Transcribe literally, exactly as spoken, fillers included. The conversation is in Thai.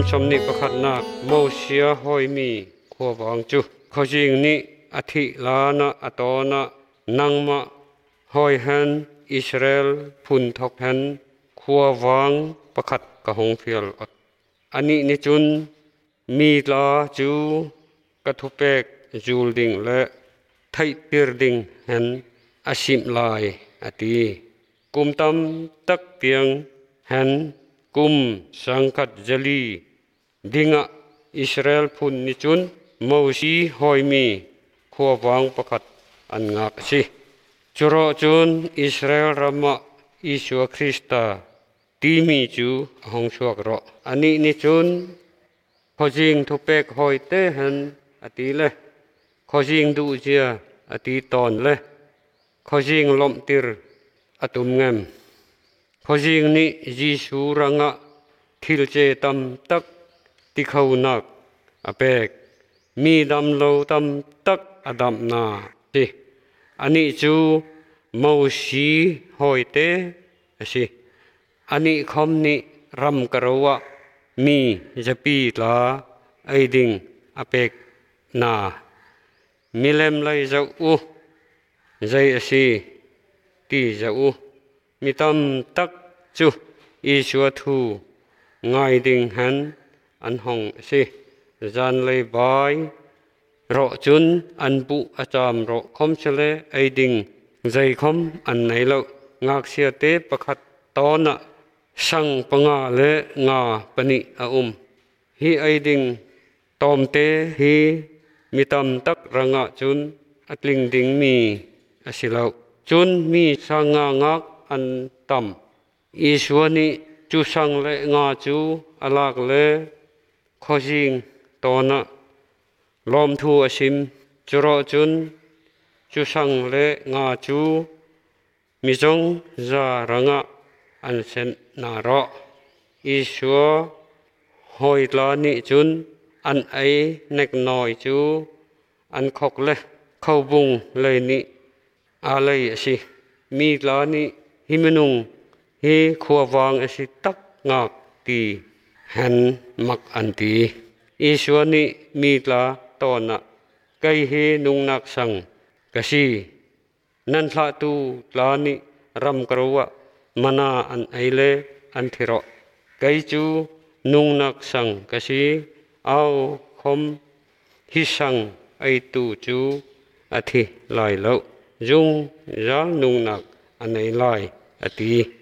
สมนิประคัดนักโมเชียหอยมีขัววางจุเขาจริงนี้อธิลานะอตอนะนังมะหอยหันอิสราเอลพุนทกหันขัววางประคัดกะหงเฟียลอดอันนี้นิจุนมีลาจูกระทุเปกจูลดิงและไทปิรดิงหันอาชิมลายอตีกุมตำตักเปียงหันกุมสังกัดจลีดิงะอิสราเอลพุนนิจุนมูชีหอยมีขัววางประคัดอันงักสิจุรจุนอิสราเอลรามะอิสวคริสตาตีมีจูหงชวกรออันนี้นิจุนขอจิงทุเปกหอยเตหันอตีเลขอจิงดูเจียอตีตอนเลขอจิงลมติรอตุมเงมขอจิงนี้ยิสูรังะทิลเจตัมตักติเขานักอเปกมีดำโลตัมตักอดัมนาสิอันนี้จูมูชีหอยเตสิอันนี้คำนี้รำกระวะมีจะปีลาไอดิงอเปกนามิเลมไลจะอูใจสิตีจะอูมีตำตักจูอิสวทูง่ายดิงหันอันหงสิจันเลยบายรอจุนอันบุอาจามรอคมเชลไอดิงใจคมอันไหนเรางักเสียเตประคัดตอนะสังปงาเลงาปนิอาอุมฮีไอดิงตอมเตฮีมีตำตักระงะจุนอัตลิงดิงมีอสิเลาจุนมีสังงางักอันตำอีสวนิจูสังเลงาจูอลากเลขอจิงตอนะลอมทูอชิมจุรจุนจูสังเลงาจูมิจงจาระงะอันเซนนารออีสัวหอยลานิจุนอันไอเน็กน้อยจูอันขกเลเข้าบุงเลยนิอะไรสิมีลานิฮิมนุงฮีขัววางอสิตักงากตีหันมักอันตีอีสัวนิมีลาตอนะไกเฮนุงนักสังกสีนันทาตูลานิรำกระวะมนาอันไอเลอันทิรอไกจูนุงนักสังกสีเอาคมฮิสังไอตูจูอธิลายเลาจุงยานุงนักอันไอลายอตี